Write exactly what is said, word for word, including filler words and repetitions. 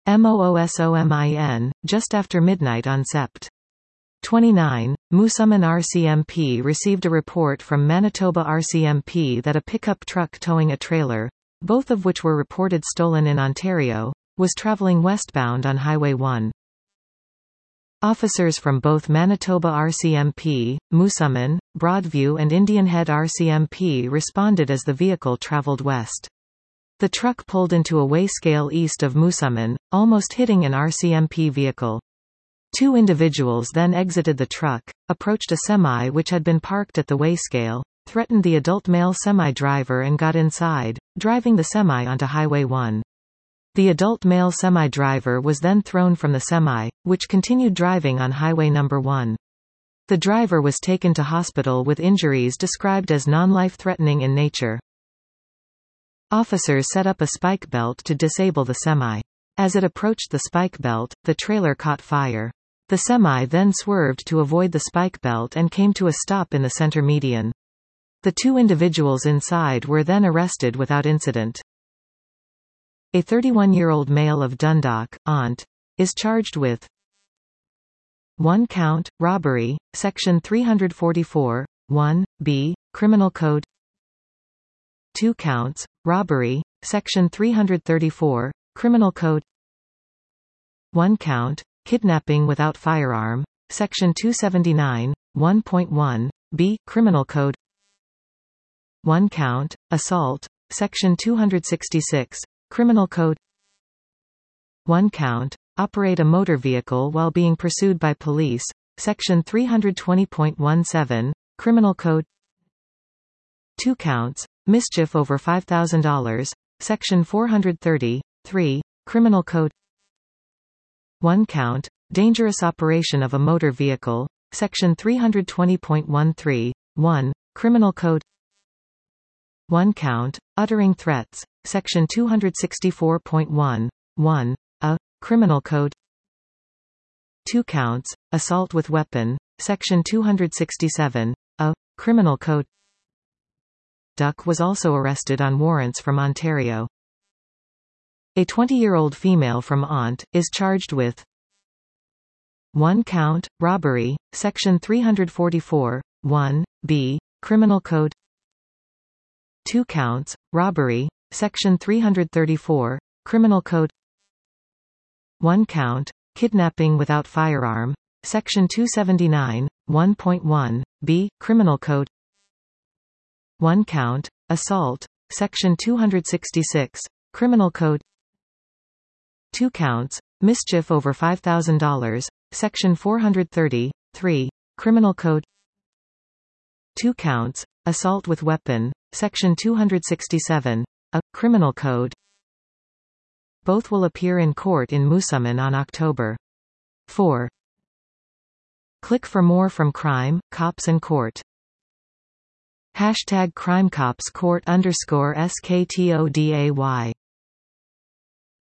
MOOSOMIN, just after midnight on Sept. twenty-nine, Moosomin R C M P received a report from Manitoba R C M P that a pickup truck towing a trailer, both of which were reported stolen in Ontario, was travelling westbound on Highway one. Officers from both Manitoba R C M P, Moosomin, Broadview and Indian Head R C M P responded as the vehicle travelled west. The truck pulled into a wayscale east of Moosomin, almost hitting an R C M P vehicle. Two individuals then exited the truck, approached a semi which had been parked at the wayscale, threatened the adult male semi-driver and got inside, driving the semi onto Highway one. The adult male semi-driver was then thrown from the semi, which continued driving on Highway number one. The driver was taken to hospital with injuries described as non-life-threatening in nature. Officers set up a spike belt to disable the semi. As it approached the spike belt, the trailer caught fire. The semi then swerved to avoid the spike belt and came to a stop in the center median. The two individuals inside were then arrested without incident. A thirty-one-year-old male of Dundalk, Ont, is charged with one count, robbery, Section three forty-four, one, B, Criminal Code, two counts, robbery, Section three thirty-four, Criminal Code, one count, kidnapping without firearm, Section two seventy-nine, one point one, B, Criminal Code, one count, assault, Section two sixty-six, Criminal Code, one count, operate a motor vehicle while being pursued by police, Section three twenty point seventeen, Criminal Code, two counts, mischief over five thousand dollars, Section four thirty, three, Criminal Code, one count, dangerous operation of a motor vehicle, Section three twenty point thirteen, one, Criminal Code, one count, uttering threats, Section two sixty-four point one, one, A, Criminal Code, two counts, assault with weapon, Section two sixty-seven, A, Criminal Code. Duck was also arrested on warrants from Ontario. A twenty-year-old female from Ont is charged with one count, robbery, Section three forty-four, one, B, Criminal Code, two counts, robbery, Section three thirty-four, Criminal Code, one count, kidnapping without firearm, Section two seventy-nine, one point one, B, Criminal Code, one count, assault, Section two sixty-six, Criminal Code, two counts, mischief over five thousand dollars, Section four thirty, three, Criminal Code, two counts, assault with weapon, Section two sixty-seven, A, Criminal Code. Both will appear in court in Moosomin on October fourth. Click for more from Crime, Cops and Court. Hashtag CrimeCopsCourt underscore S K T O D A Y